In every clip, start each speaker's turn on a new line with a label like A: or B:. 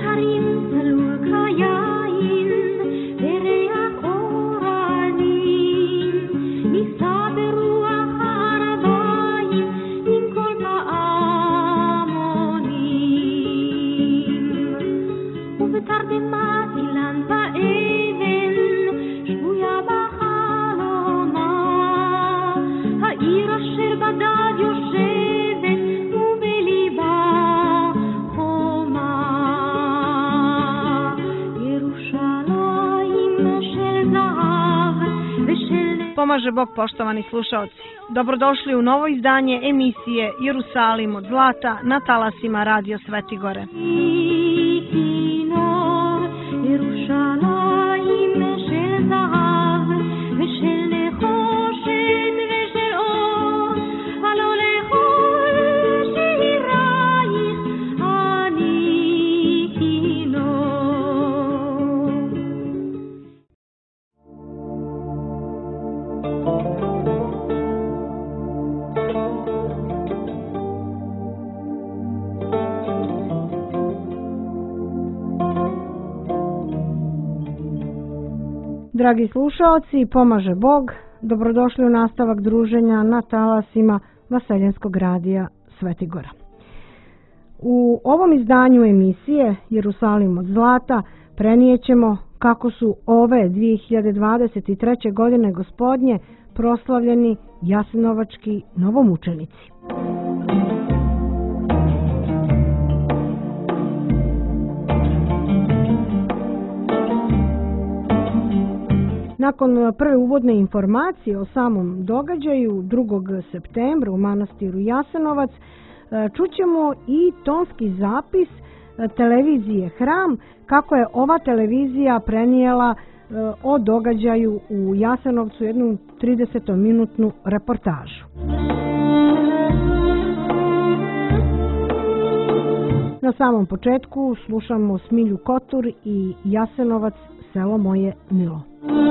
A: Pomaže Bog, poštovani slušaoci. Dobrodošli u novo izdanje emisije Jerusalim od zlata na talasima Radio Svetigore. Dragi slušaoci, pomaže Bog, dobrodošli u nastavak druženja na talasima Vaseljenskog radija Svetigora. U ovom izdanju emisije Jerusalim od zlata prenijećemo kako su ove 2023. godine Gospodnje proslavljeni jasenovački novomučenici. Nakon prve uvodne informacije o samom događaju 2. septembra u manastiru Jasenovac čućemo i tonski zapis televizije Hram kako je ova televizija prenijela o događaju u Jasenovcu jednu 30-minutnu reportažu. Na samom početku slušamo Smilju Kotur i Jasenovac, selo moje milo.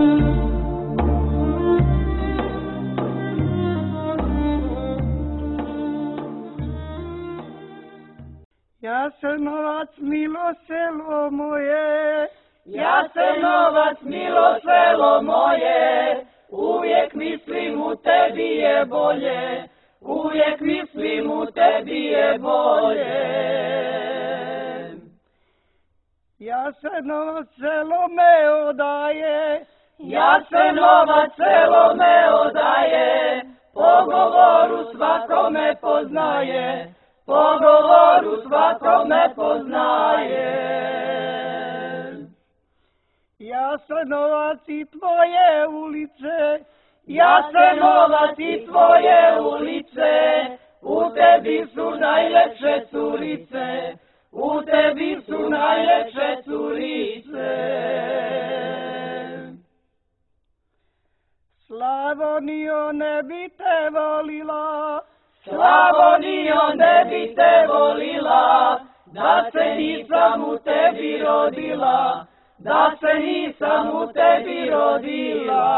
B: Jasenovac, milo selo moje,
C: Jasenovac, milo selo moje, uvijek mislim u tebi je bolje, uvijek mislim u tebi je bolje.
B: Jasenovac, selo me odaje,
C: Jasenovac, selo me odaje, po govoru svakome poznaje, po govoru svakome poznaje.
B: Jasenovac i tvoje ulice,
C: Jasenovac i tvoje ulice, u tebi su najlepše curice, u tebi su najlepše curice.
B: Slavonijo, ne bi te volila,
C: Slavonijo, ne bi te volila, da se nisam u tebi rodila, da se nisam u tebi rodila.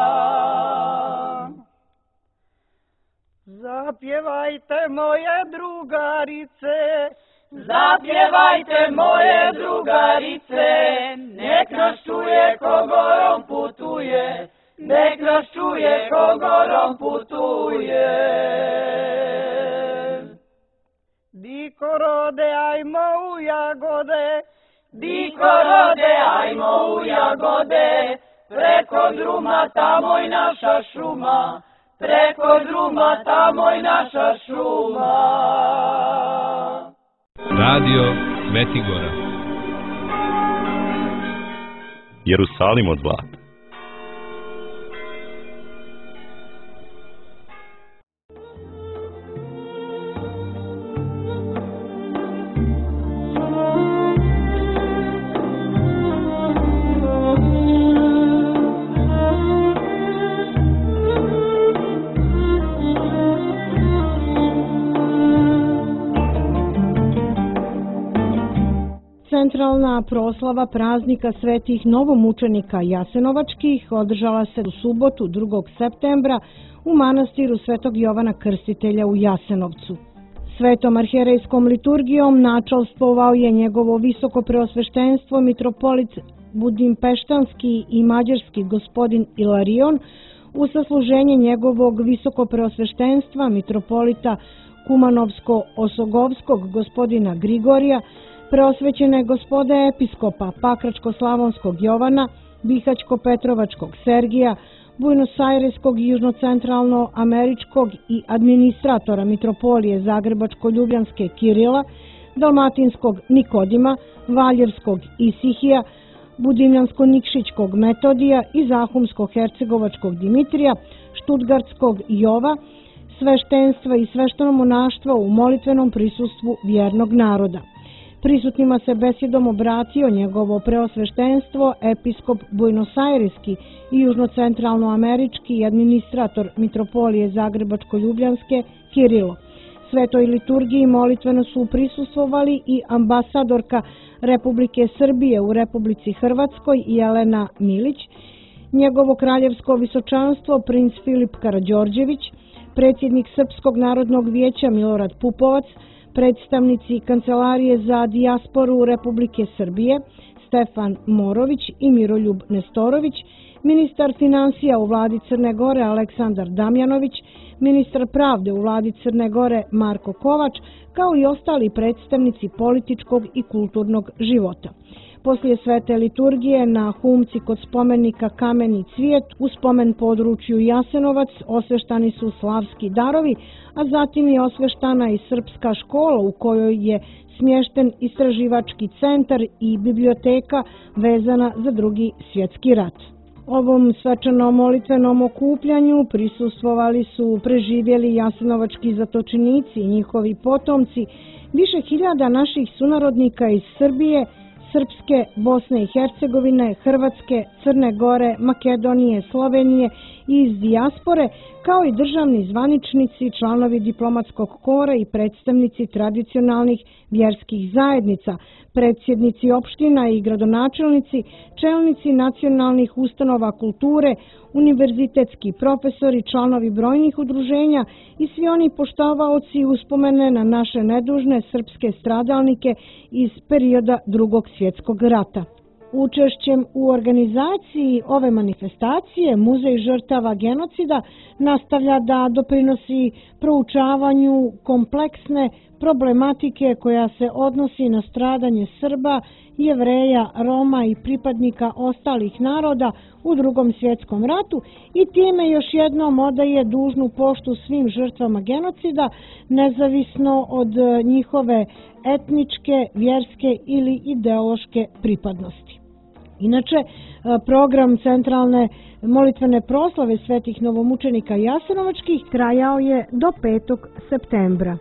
B: Zapjevajte moje drugarice,
C: zapjevajte moje drugarice, nek nas čuje ko gorom putuje, nek nas čuje ko gorom putuje.
B: Diko rode, ajmo u jagode,
C: diko rode, ajmo u jagode, preko druma tamo i naša šuma, preko druma tamo i naša šuma.
D: Radio Svetigora.
E: Jerusalim od zlata.
A: Centralna proslava praznika svetih novomučenika jasenovačkih održala se u subotu 2. septembra u manastiru Svetog Jovana Krstitelja u Jasenovcu. Svetom arhijerejskom liturgijom načalstvovao je njegovo visoko preosveštenstvo mitropolit budimpeštanski i mađarski gospodin Ilarion u sasluženje njegovog visoko preosveštenstva mitropolita Kumanovsko-Osogovskog gospodina Grigorija, preosvećene gospode episkopa Pakračko-Slavonskog Jovana, Bihać-Petrovačkog Sergija, Bujnosajreskog i južnocentralno-američkog i administratora mitropolije Zagrebačko-Ljubljanske Kirila, Dalmatinskog Nikodima, Valjevskog Isihija, Budimljansko-Nikšićkog Metodija i Zahumsko-Hercegovačkog Dimitrija, Štutgartskog Jova, sveštenstva i sveštenomonaštva u molitvenom prisustvu vjernog naroda. Prisutnima se besjedom obratio njegovo preosveštenstvo episkop Bujnosajreski i južnocentralnoamerički administrator mitropolije Zagrebačko-Ljubljanske Kirilo. Svetoj liturgiji molitveno su prisustvovali i ambasadorka Republike Srbije u Republici Hrvatskoj Jelena Milić, njegovo kraljevsko visočanstvo princ Filip Karađorđević, predsjednik Srpskog narodnog vijeća Milorad Pupovac, predstavnici Kancelarije za dijasporu Republike Srbije Stefan Morović i Miroljub Nestorović, ministar financija u vladi Crne Gore Aleksandar Damjanović, ministar pravde u vladi Crne Gore Marko Kovač, kao i ostali predstavnici političkog i kulturnog života. Poslije svete liturgije na humci kod spomenika Kameni cvijet u spomen području Jasenovac osveštani su slavski darovi, a zatim je osveštana i srpska škola u kojoj je smješten istraživački centar i biblioteka vezana za Drugi svjetski rat. Ovom svečanom molitvenom okupljanju prisustvovali su preživjeli jasenovački zatočenici i njihovi potomci, više hiljada naših sunarodnika iz Srbije, Srpske, Bosne i Hercegovine, Hrvatske, Crne Gore, Makedonije, Slovenije i iz dijaspore, kao i državni zvaničnici, članovi diplomatskog kora i predstavnici tradicionalnih vjerskih zajednica, predsjednici opština i gradonačelnici, čelnici nacionalnih ustanova kulture, univerzitetski profesori, članovi brojnih udruženja i svi oni poštovaoci uspomene na naše nedužne srpske stradalnike iz perioda Drugog svjetskog rata. Učešćem u organizaciji ove manifestacije Muzej žrtava genocida nastavlja da doprinosi proučavanju kompleksne problematike koja se odnosi na stradanje Srba, Jevreja, Roma i pripadnika ostalih naroda u Drugom svjetskom ratu i time još jednom odaje dužnu poštu svim žrtvama genocida, nezavisno od njihove etničke, vjerske ili ideološke pripadnosti. Inače, program centralne molitvene proslave svetih novomučenika jasenovačkih trajao je do 5. septembra.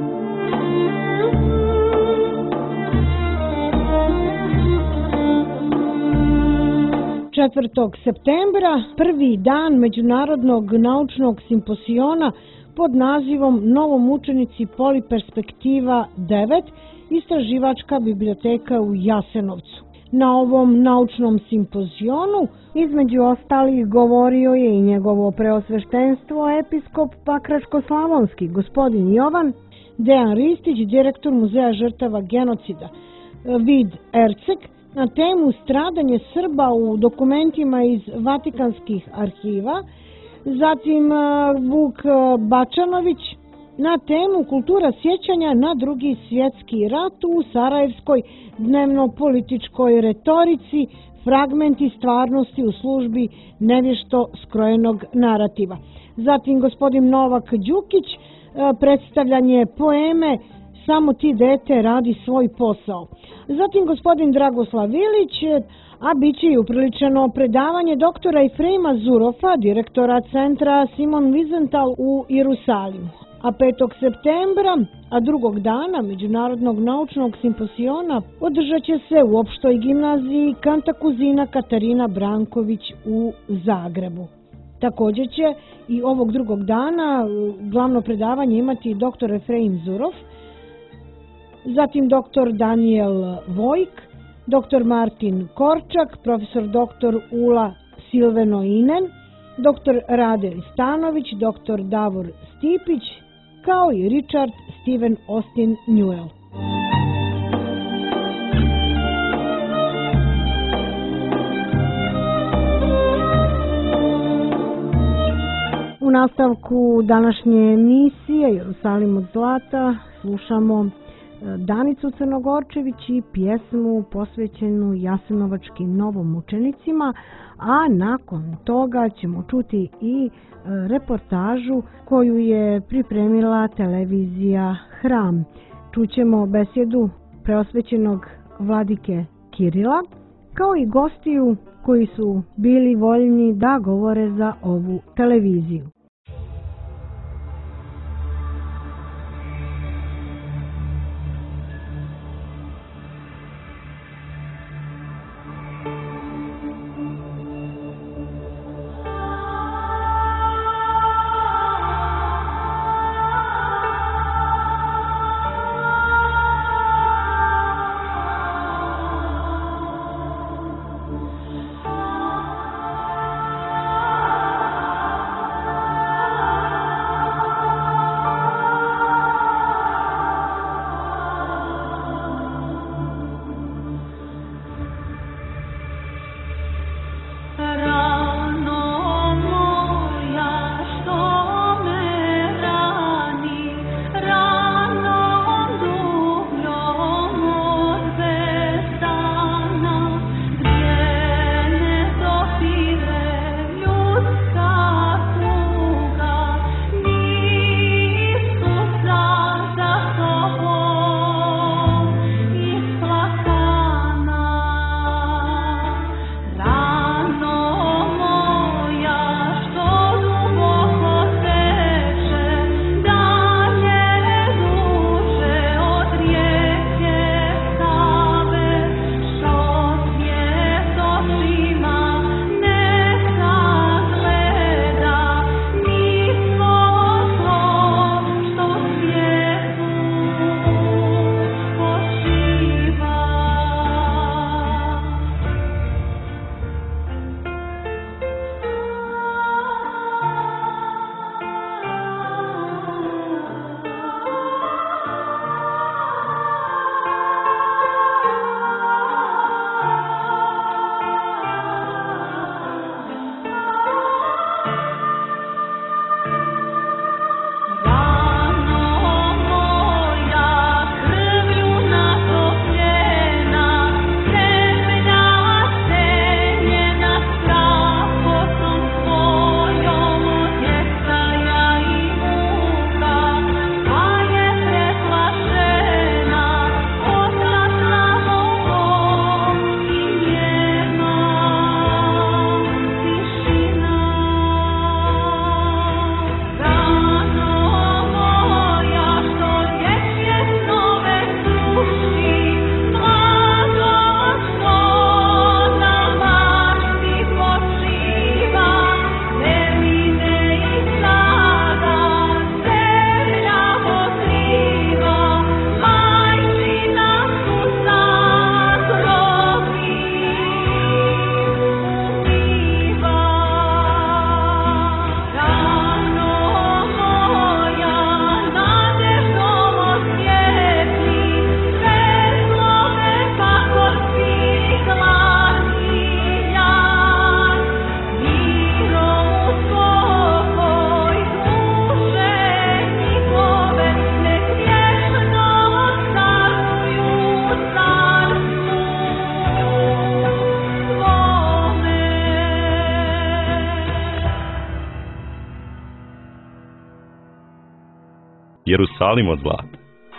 A: 4. septembra, prvi dan Međunarodnog naučnog simposiona pod nazivom Novomučenici Poliperspektiva 9, istraživačka biblioteka u Jasenovcu. Na ovom naučnom simpozionu između ostalih govorio je i njegovo preosveštenstvo episkop Pakračko-Slavonski gospodin Jovan, Dejan Ristić, direktor Muzeja žrtava genocida, Vid Ercek, na temu stradanje Srba u dokumentima iz Vatikanskih arhiva, zatim Vuk Bačanović na temu kultura sjećanja na Drugi svjetski rat u sarajevskoj dnevno-političkoj retorici, fragmenti stvarnosti u službi nevješto skrojenog narativa. Zatim gospodin Novak Đukić, predstavljanje poeme Samo ti dete radi svoj posao. Zatim gospodin Dragoslav Ilić, a bit će i upriličeno predavanje doktora Efreima Zurofa, direktora centra Simon Wiesenthal u Jerusalimu. A 5. septembra, a drugog dana Međunarodnog naučnog simposiona, održat će se u opštoj gimnaziji Kantakuzina Katarina Branković u Zagrebu. Također će i ovog drugog dana glavno predavanje imati dr. Efreim Zurov, zatim dr. Daniel Vojk, dr. Martin Korčak, profesor dr. Ula Silvenoinen, dr. Rade Stanović, dr. Davor Stipić, kao i Richard Stephen Austin Newell. U nastavku današnje emisije Jerusalim od zlata slušamo Danicu Crnogorčević i pjesmu posvećenu jasenovačkim novomučenicima, a nakon toga ćemo čuti i reportažu koju je pripremila televizija Hram. Čućemo besjedu preosvećenog vladike Kirila, kao i gostiju koji su bili voljni da govore za ovu televiziju.
E: Jerusalim od zlata.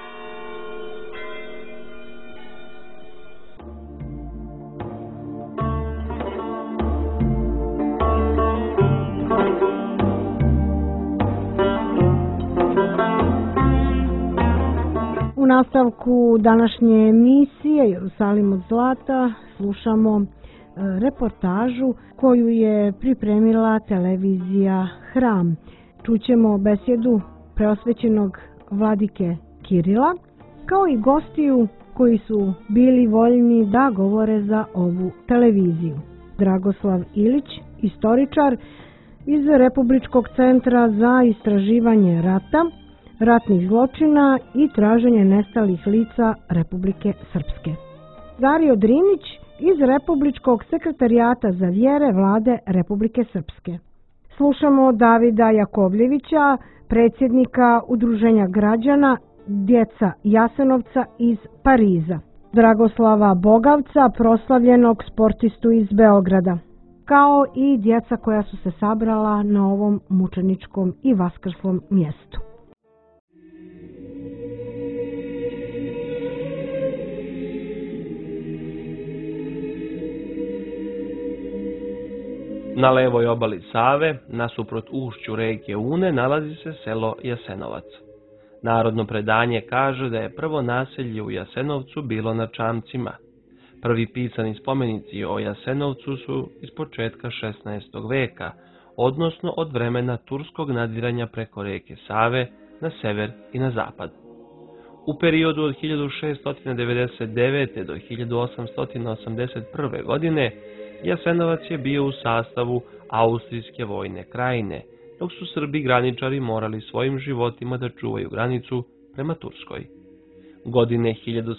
A: U nastavku današnje emisije Jerusalim od zlata slušamo reportažu koju je pripremila televizija Hram. Čućemo besjedu preosvećenog vladike Kirila, kao i gostiju koji su bili voljni da govore za ovu televiziju. Dragoslav Ilić, istoričar iz Republičkog centra za istraživanje rata, ratnih zločina i traženje nestalih lica Republike Srpske. Dario Drinić iz Republičkog sekretarijata za vjere Vlade Republike Srpske. Slušamo Davida Jakovljevića, predsjednika Udruženja građana Djeca Jasenovca iz Pariza, Dragoslava Bogavca, proslavljenog sportistu iz Beograda, kao i djeca koja su se sabrala na ovom mučeničkom i vaskrslom mjestu.
F: Na levoj obali Save, nasuprot ušću rijeke Une, nalazi se selo Jasenovac. Narodno predanje kaže da je prvo naselje u Jasenovcu bilo na Čamcima. Prvi pisani spomenici o Jasenovcu su iz početka 16. veka, odnosno od vremena turskog nadiranja preko rijeke Save na sever i na zapad. U periodu od 1699. do 1881. godine Jasenovac je bio u sastavu Austrijske vojne krajine, dok su Srbi graničari morali svojim životima da čuvaju granicu prema Turskoj. Godine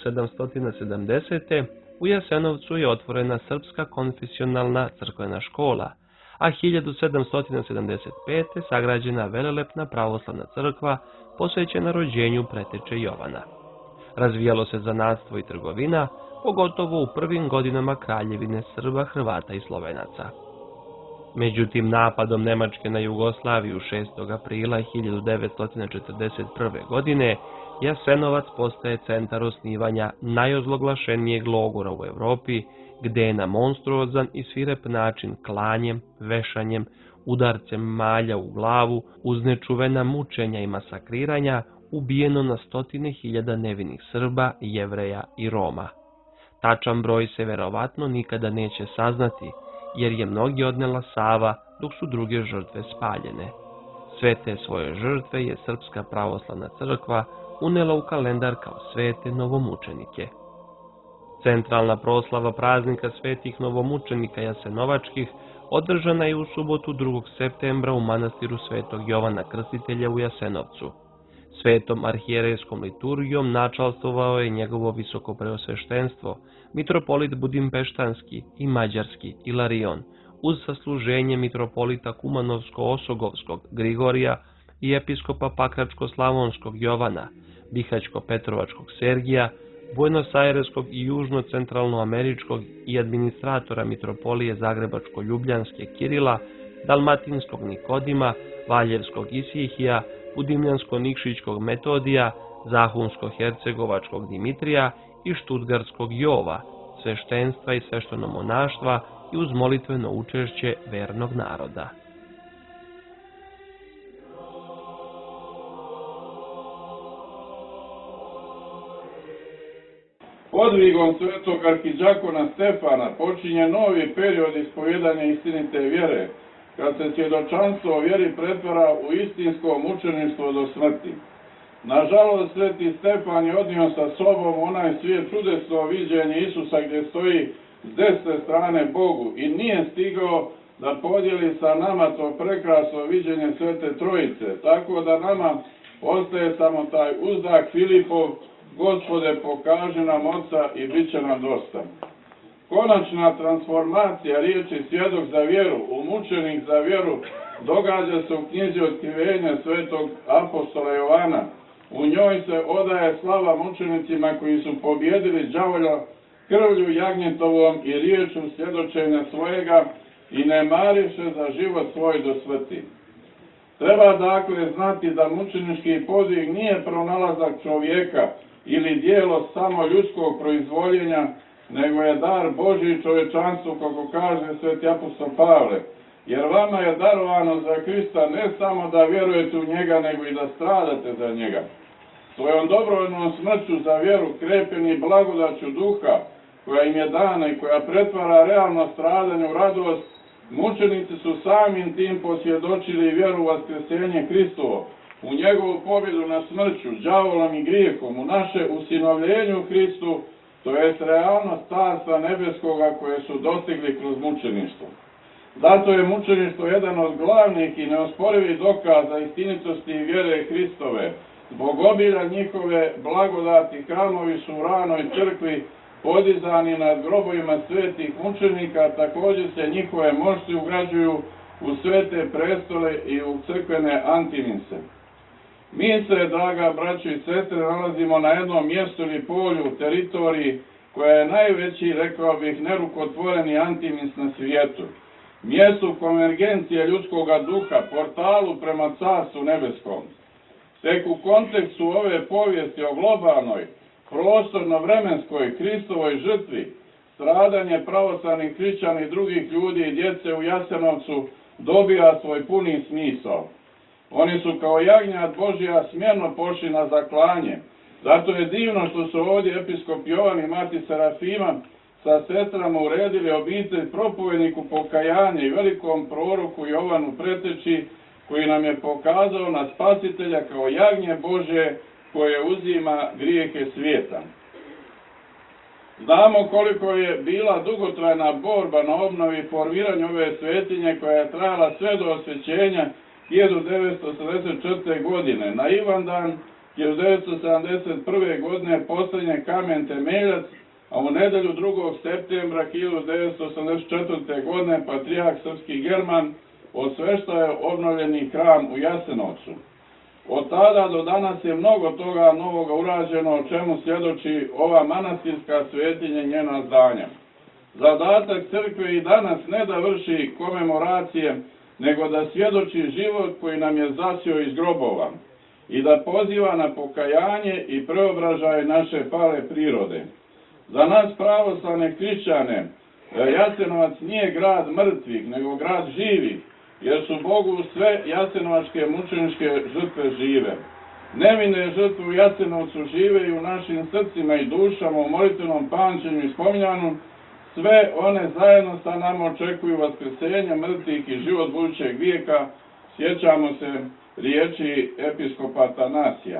F: 1770. u Jasenovcu je otvorena Srpska konfesionalna crkvena škola, a 1775. sagrađena velelepna pravoslavna crkva posvećena rođenju preteče Jovana. Razvijalo se zanatstvo i trgovina, pogotovo u prvim godinama kraljevine Srba, Hrvata i Slovenaca. Međutim, napadom Nemačke na Jugoslaviju 6. aprila 1941. godine Jasenovac postaje centar osnivanja najozloglašenijeg logora u Europi, gdje je na monstruozan i svirep način klanjem, vešanjem, udarcem malja u glavu, uz nečuvena mučenja i masakriranja, ubijeno na stotine hiljada nevinih Srba, Jevreja i Roma. Tačan broj se verovatno nikada neće saznati, jer je mnogi odnela Sava, dok su druge žrtve spaljene. Sve te svoje žrtve je Srpska pravoslavna crkva unela u kalendar kao svete novomučenike. Centralna proslava praznika svetih novomučenika Jasenovačkih održana je u subotu 2. septembra u manastiru Svetog Jovana Krstitelja u Jasenovcu. Svetom arhijerejskom liturgijom načalstvovao je njegovo visokopreosveštenstvo, mitropolit Budimpeštanski i Mađarski Ilarion, uz sasluženje mitropolita Kumanovsko-Osogovskog Grigorija i episkopa Pakračko-Slavonskog Jovana, Bihać-Petrovačkog Sergija, Buenos-Aireskog i južno-centralnoameričkog i administratora mitropolije Zagrebačko-Ljubljanske Kirila, Dalmatinskog Nikodima, Valjevskog Isihija, Budimljansko-Nikšićkog Metodija, Zahumsko-Hercegovačkog Dimitrija i Štutgarskog Jova, sveštenstva i sveštenomonaštva i uz molitveno učešće vernog naroda.
G: Podvigom svetog arhidžakona Stefana počinje novi period ispovjedanja istinite vjere, kad se svjedočanstvo o vjeri pretvara u istinsko mučeništvo do smrti. Nažalost, sveti Stefan je odnio sa sobom onaj svijet čudesno viđenje Isusa gdje stoji s desne strane Bogu i nije stigao da podijeli sa nama to prekrasno viđenje Svete Trojice, tako da nama ostaje samo taj uzdah Filipov: Gospode, pokaži nam Oca i bit će nam dosta. Konačna transformacija riječi svjedok za vjeru u mučenik za vjeru događa se u knjizi Otkrivenja svetog apostola Jovana. U njoj se odaje slava mučenicima koji su pobjedili đavolja krvlju jagnjetovom i riječu svjedočenja svojega i ne mariše za život svoj do smrti. Treba dakle znati da mučenički podvig nije pronalazak čovjeka ili dijelo samo ljudskog proizvoljenja, nego je dar Božji čovječanstvu, kako kaže sveti apostol Pavle. Jer vama je darovano za Krista ne samo da vjerujete u njega, nego i da stradate za njega. Svojom dobrovoljnom smrću za vjeru, krepeni blagodaću duha, koja im je dana i koja pretvara realno stradanje u radost, mučenici su samim tim posvjedočili vjeru u vaskrsenje Hristovo, u njegovu pobjedu na smrću, đavolom i grijehom, u naše usinovljenju u Hristu, to jest realnost Carstva nebeskoga koje su dostigli kroz mučeništvo. Zato je mučeništvo jedan od glavnih i neosporivih dokaza istinitosti i vjere Hristove, Zbog obilja njihove blagodati hramovi su u ranoj crkvi podizani nad grobovima svetih mučenika, također se njihove mošti ugrađuju u svete prestole i u crkvene antimise. Mi se, draga braćo i sestre, nalazimo na jednom mjestu ili polju, teritoriji, koja je najveći, rekao bih, nerukotvoreni antimis na svijetu. Mjestu konvergencije ljudskoga duha, portalu prema Carstvu nebeskom. Tek u kontekstu ove povijesti o globalnoj, prostorno-vremenskoj Kristovoj žrtvi, stradanje pravoslavnih hrišćana i drugih ljudi i djece u Jasenovcu dobija svoj puni smisao. Oni su kao jagnjad Božja smjerno pošli na zaklanje. Zato je divno što su ovdje episkop Jovan i mati Serafima sa sestrama uredili obitelj propovedniku pokajanja i velikom proroku Jovanu Preteči, koji nam je pokazao na Spasitelja kao jagnje Božje koje uzima grijehe svijeta. Znamo koliko je bila dugotrajna borba na obnovi i formiranju ove svetinje koja je trajala sve do osvećenja 1984. godine. Na Ivandan 1971. godine postavljen kamen temeljac, a u nedjelju 2. septembra 1984. godine patrijarh srpski German osveštao je obnovljeni hram u Jasenovcu. Od tada do danas je mnogo toga novoga urađeno, o čemu svjedoči ova manastirska svetinja i njena zdanja. Zadatak crkve i danas ne da vrši komemoracije, nego da svjedoči život koji nam je zasio iz grobova i da poziva na pokajanje i preobražaj naše pale prirode. Za nas pravoslavne hrišćane Jasenovac nije grad mrtvih, nego grad živih, jer su Bogu sve jasenovačke mučeničke žrtve žive. Nevine žrtve u Jasenovcu žive i u našim srcima i dušama, u molitvenom pamćenju i spominjanju. Sve one zajedno sa nama očekuju vaskrsenja mrtvih i život budućeg vijeka. Sjećamo se riječi episkopa Atanasija.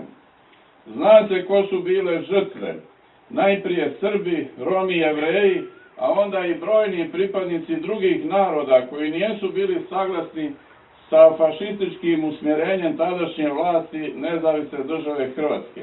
G: Zna se ko su bile žrtve. Najprije Srbi, Romi i Jevreji, a onda i brojni pripadnici drugih naroda koji nisu bili saglasni sa fašističkim usmjerenjem tadašnje vlasti nezavisne države Hrvatske.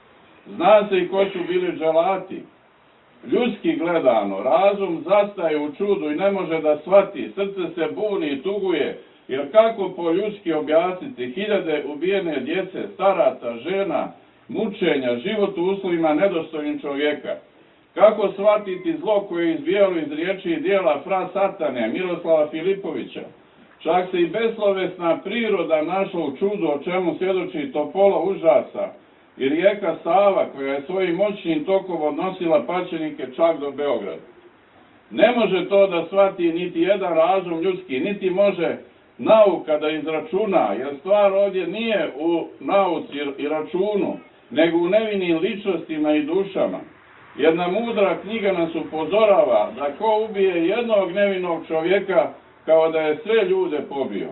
G: Zna se i ko su bili dželati. Ljudski gledano, razum zastaje u čudu i ne može da shvati, srce se buni i tuguje, jer kako po ljudski objasniti hiljade ubijene djece, staraca, žena, mučenja, život u uslovima nedostojnim čovjeka? Kako shvatiti zlo koje je izbijalo iz riječi i dijela fra Satane, Miroslava Filipovića? Čak se i beslovesna priroda našla u čudu, o čemu svjedoči Topola užasa i rijeka Sava, koja je svojim moćnim tokom odnosila pačenike čak do Beograda. Ne može to da shvati niti jedan razum ljudski, niti može nauka da izračuna, jer stvar ovdje nije u nauci i računu, nego u nevinim ličnostima i dušama. Jedna mudra knjiga nas upozorava da ko ubije jednog nevinog čovjeka, kao da je sve ljude pobio.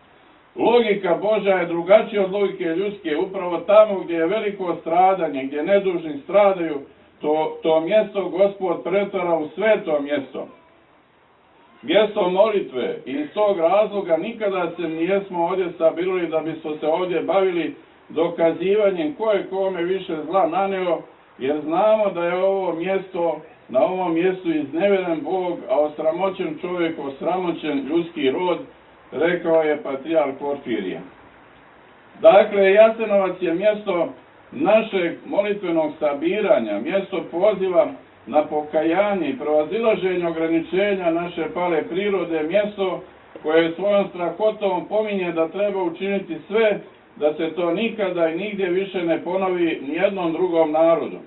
G: Logika Božja je drugačija od logike ljudske. Upravo tamo gdje je veliko stradanje, gdje nedužni stradaju, to mjesto Gospod pretvara u sveto mjesto. Mjesto molitve. I iz tog razloga nikada se nijesmo ovdje sabirali da bismo se ovdje bavili dokazivanjem ko je kome više zla naneo, jer znamo da je ovo mjesto, na ovom mjestu iznevjeren Bog, a osramoćen čovjek, osramoćen ljudski rod, rekao je patrijarh Porfirije. Dakle, Jasenovac je mjesto našeg molitvenog sabiranja, mjesto poziva na pokajanje i prevazilaženje ograničenja naše pale prirode, mjesto koje svojom strahotom pominje da treba učiniti sve da se to nikada i nigdje više ne ponovi nijednom drugom narodu.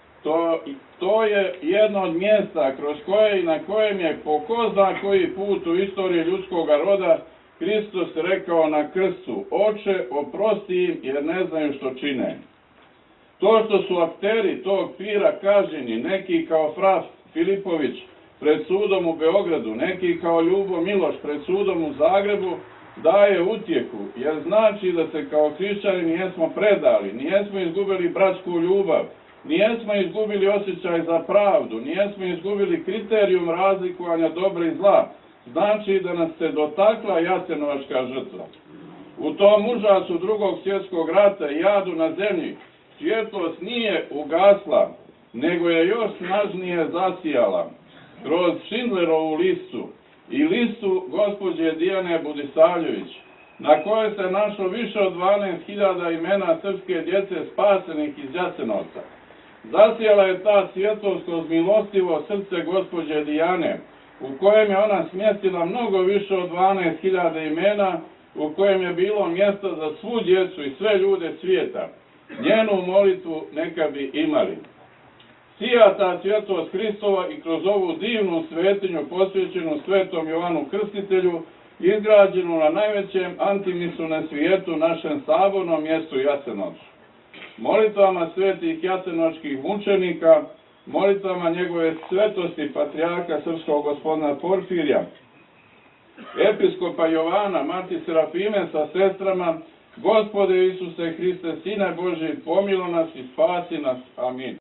G: To je jedno od mjesta kroz koje i na kojem je po ko zna koji put u istoriji ljudskoga roda Hristos rekao na krstu: Oče, oprosti im jer ne znaju što čine. To što su akteri tog pira kažnjeni, neki kao fra Filipović pred sudom u Beogradu, neki kao Ljubo Miloš pred sudom u Zagrebu, daje utjehu, jer znači da se kao hrišćani nijesmo predali, nijesmo izgubili bratsku ljubav, nijesmo izgubili osjećaj za pravdu, nijesmo izgubili kriterijum razlikovanja dobra i zla. Znači da nas se dotakla jasenovačka žrtva. U tom užasu Drugog svjetskog rata i jadu na zemlji svjetlost nije ugasla, nego je još snažnije zasijala kroz Schindlerovu listu i listu gospođe Dijane Budisavljević, na kojoj se našlo više od 12.000 imena srpske djece spasenih iz Jasenovca. Zasijala je ta svjetlost kroz milostivo srce gospođe Dijane, u kojem je ona smjestila mnogo više od 12.000 imena, u kojem je bilo mjesta za svu djecu i sve ljude svijeta. Njenu molitvu neka bi imali. Sija ta svjetlost Hristova i kroz ovu divnu svetinju posvećenu svetom Jovanu Krstitelju, izgrađenu na najvećem antimisu na svijetu, našem sabornom mjestu Jasenovcu. Molitvama svetih jasenovačkih mučenika, molitvama njegove svetosti patrijarha srpskog gospodina Porfirija, episkopa Jovana, mati Serafime sa sestrama, Gospode Isuse Hriste, Sine Božji, pomilo nas i spasi nas. Amin.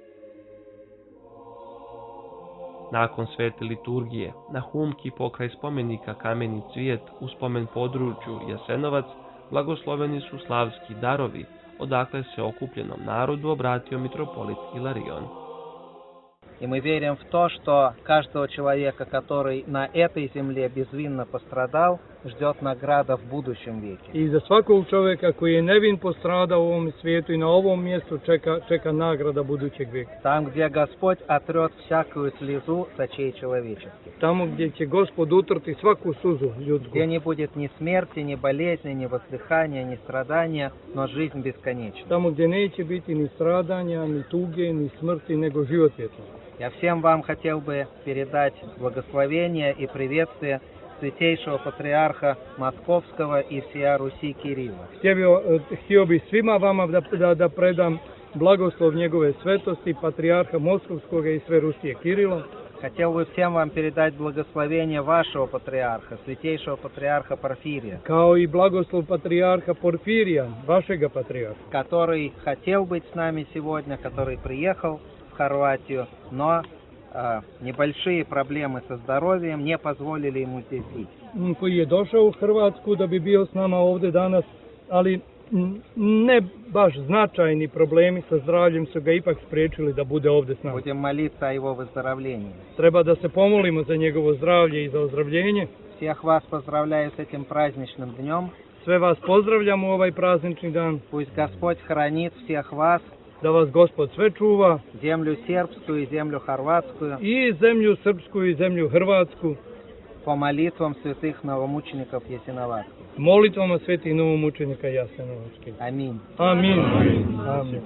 F: Nakon svete liturgije, na humki pokraj spomenika Kameni cvijet u spomen području Jasenovac blagosloveni su slavski darovi, odakle se okupljenom narodu obratio mitropolit Ilarion.
H: И мы верим в то, что каждого человека, который на этой земле безвинно пострадал, ждет награда в будущем веке.
I: I za svakog čovjeka koji je nevin postradao u ovom svijetu i na ovom mjestu čeka nagrada budućeg vijeka.
H: Там, где Господь отрет всякую слезу с очей человеческих.
I: Tamo gdje će Gospod utrti svaku suzu ljudsku.
H: Где не будет ни смерти, ни болезни, ни воздыхания, ни страдания, но жизнь бесконечна.
I: Tamo gdje neće biti ni stradanja, ni tuge, ni smrti, nego život vječan.
H: Я всем вам хотел бы передать благословение и приветствие святейшего патриарха Московского и всея Руси Кирилла.
I: Htio bi svima vama da predam blagoslov njegove svetosti, patrijarha Moskovskog i sve Rusije Kirila.
H: Хотел бы всем вам передать благословение вашего патриарха, святейшего патриарха Порфирия.
I: Kao i blagoslov patrijarha Porfirija, vašega patrijarha.
H: Который хотел быть с нами сегодня, который приехал в Хорватию, но небольшие проблемы со здоровьем не позволили ему здесь быть.
I: Koji je došao u Hrvatsku da bi bio s nama ovdje danas, ali ne baš značajni problemi sa zdravljem su ga ipak spriječili da bude ovdje s nama.
H: Будем молиться о его выздоровлении.
I: Treba da se pomolimo za njegovo zdravlje i za ozdravljenje.
H: Всех вас поздравляю с этим праздничным днем.
I: Sve vas pozdravljam u ovaj praznični dan.
H: Пусть Господь хранит всех вас.
I: Da vas Gospod sve čuva.
H: Землю сербскую и землю хорватскую.
I: I zemlju srpsku i zemlju hrvatsku.
H: По молитвам святых новомучеников Ясиноватских.
I: Molitvama svetih novomučenika Jasenovačkih.
H: Аминь.
I: Amin. Amin.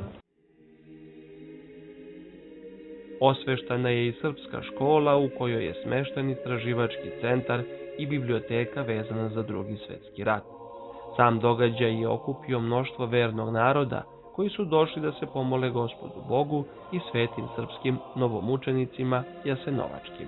F: Osveštana je i srpska škola u kojoj je smešten istraživački centar i biblioteka vezana za Drugi svjetski rat. Sam događaj je okupio mnoštvo vernog naroda koji su došli da se pomole Gospodu Bogu i svetim srpskim novomučenicima Jasenovačkim.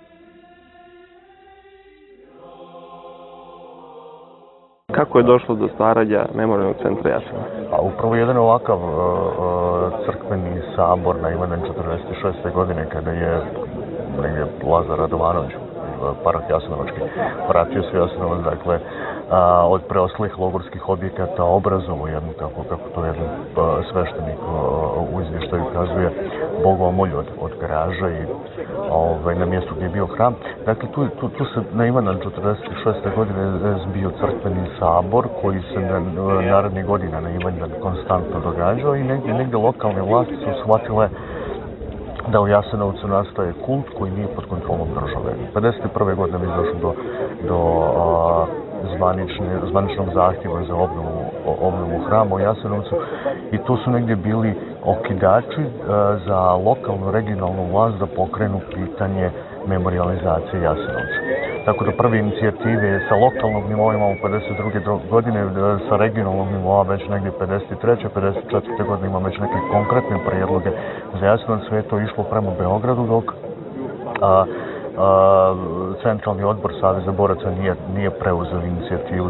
J: Kako je došlo do stvaranja Memorijalnog centra Jasenovac?
K: Upravo jedan ovakav crkveni sabor na Ivandan 46. godine kada je Lazar Radovanović, parah Jasenovački, vratio se Jasenovac, dakle, od preostalih logorskih objekata obrazovo jednu, kako to jedan sveštenik u izvještaju kazuje, Bogovu molju od garaža i na mjestu gdje je bio hram. Dakle, tu se na Ivandan 46. godine zbio crkveni sabor koji se narednih godina na Ivandan konstantno događao i negdje lokalne vlasti su shvatile da u Jasenovcu nastaje kult koji nije pod kontrolom države. 51. godine mi došlo do zvaničnog zahtjeva za obnovu hrama u Jasenovcu i tu su negdje bili okidači za lokalnu regionalnu vlast da pokrenu pitanje memorializacije Jasenovca. Tako da prve inicijative sa lokalnog nivoa imamo 52. godine, sa regionalnog nivoa već negdje 53. 54. godine imamo već neke konkretne prijedloge za Jasenovac. Sve je to išlo prema Beogradu, dok Centralni odbor Saveza boraca nije preuzeo inicijativu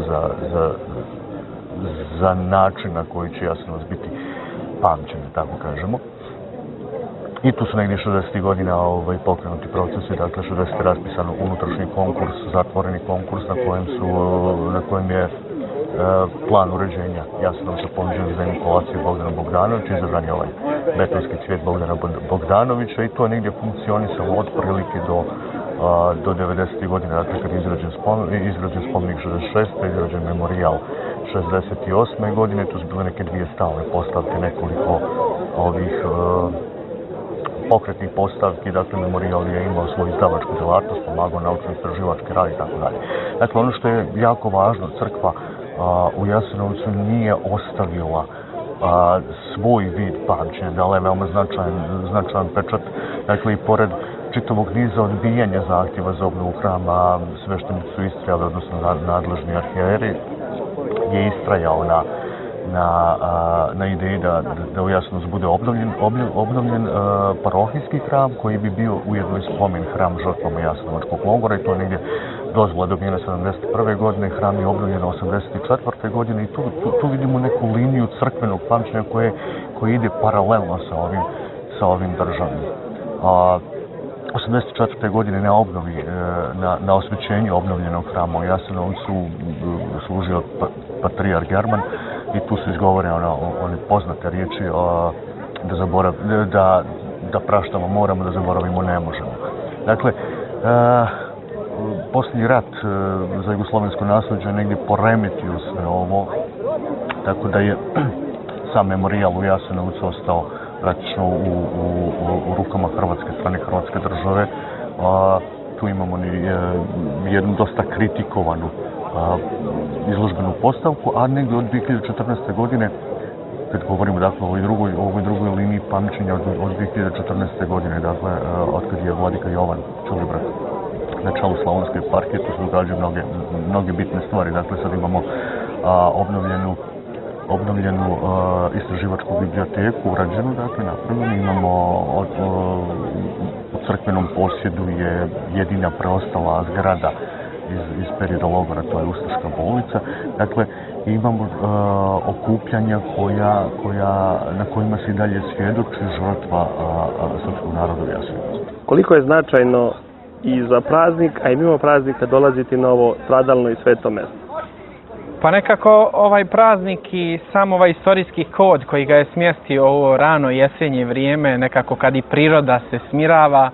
K: za način na koji će Jasenovac biti pamćen, tako kažemo. I tu su negdje 60. godina pokrenuti procesi, dakle 60. raspisan unutrašnji konkurs, zatvoreni konkurs na kojem je plan uređenja Jasenovca ponuđen za inkulaciju Bogdana Bogdanovića, izabran je ovaj betonski cvijet Bogdana Bogdanovića i to je negdje funkcionisalo otprilike do 90. godina, dakle kad je izgrađen spomenik 66. izgrađen memorijal 68. godine, tu su bile neke dvije stalne postavke, nekoliko ovih pokretnih postavki, dakle memorijal je imao svoju izdavačku djelatnost, pomagao naučno-istraživački rad i tako dalje. Dakle, ono što je jako važno, crkva u Jasenovcu nije ostavila svoj vid pamćenja, dala je veoma značajan pečat, dakle i pored čitavog niza odbijanja zahtjeva za obnovu hrama, sveštenici su istrajali, odnosno nadležni arhijeri je istrajao na ideji da u Jasenovcu bude obnovljen parohijski hram koji bi bio ujedno i spomen hram žrtvama Jasenovačkog logora i to je negdje dozvola dobijena 71. godine, hram je obnovljen 84. godine i tu vidimo neku liniju crkvenog pamćenja koje ide paralelno sa ovim državnim. 84. godine na obnovi, na osvećenju obnovljenog hrama u Jasenovcu služio patrijarh German i tu su izgovorene one poznate riječi da praštamo moramo, da zaboravimo ne možemo. Dakle, posljednji rat za jugoslovensko nasljeđe je negdje poremetio sve ovo, tako da je sam memorijal u Jasenovcu ostao praktično u rukama hrvatske strane, hrvatske države. Tu imamo jednu dosta kritikovanu izložbenu postavku, a negdje od 2014. godine, kad govorimo dakle o ovoj drugoj liniji pamćenja od 2014. godine, dakle od kad je vladika Jovan Ćulibrk na čelu Slavonske eparhije, tu se događaju mnoge bitne stvari. Dakle, sad imamo obnovljenu istraživačku biblioteku, urađenu, dakle, napravljenu. Imamo u crkvenom posjedu je jedina preostala zgrada iz perioda logora, to je Ustaška bolnica. Dakle, imamo okupljanja na kojima se i dalje svjedoči žrtva srpskog naroda u Jasenovcu.
J: Koliko je značajno i za praznik, a i mimo praznika dolaziti na ovo stradalno i sveto mjesto?
L: Pa nekako ovaj praznik i sam ovaj istorijski kod koji ga je smjestio ovo rano jesenje vrijeme, nekako kad i priroda se smirava,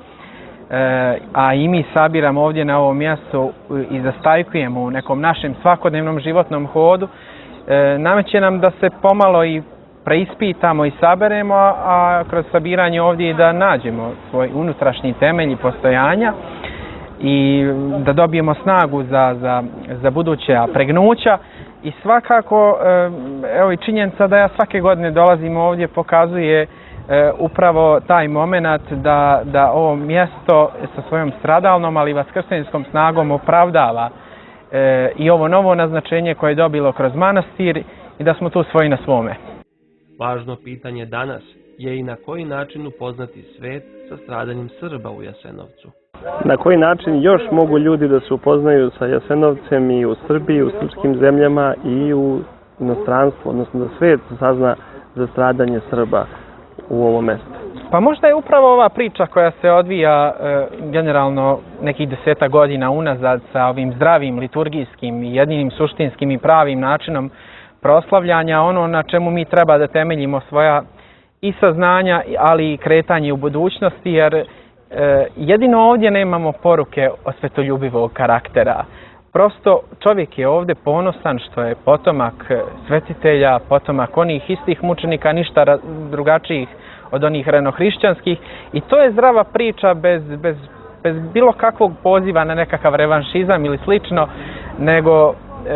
L: a i mi sabiramo ovdje na ovom mjestu i zastajkujemo u nekom našem svakodnevnom životnom hodu, nameće nam da se pomalo i preispitamo i saberemo, a kroz sabiranje ovdje i da nađemo svoj unutrašnji temelj i postojanja i da dobijemo snagu za buduća pregnuća. I svakako, evo i činjenica da ja svake godine dolazim ovdje pokazuje upravo taj moment da ovo mjesto sa svojom stradalnom, ali vaskrsenskom snagom opravdava i ovo novo naznačenje koje je dobilo kroz manastir i da smo tu svoji na svome.
F: Važno pitanje danas je i na koji način upoznati svet sa stradanjem Srba u Jasenovcu.
J: Na koji način još mogu ljudi da se upoznaju sa Jasenovcem i u Srbiji, u srpskim zemljama i u inostranstvu, odnosno da svet sazna za stradanje Srba u ovom mjestu?
L: Pa možda je upravo ova priča koja se odvija generalno nekih 10 godina unazad sa ovim zdravim liturgijskim i jedinim suštinskim i pravim načinom proslavljanja, ono na čemu mi treba da temeljimo svoja i saznanja, ali i kretanje u budućnosti, jer jedino ovdje nemamo poruke osvetoljubivog karaktera. Prosto čovjek je ovdje ponosan što je potomak svetitelja, potomak onih istih mučenika, ništa drugačijih od onih ranohrišćanskih, i to je zdrava priča bez bilo kakvog poziva na nekakav revanšizam ili slično, nego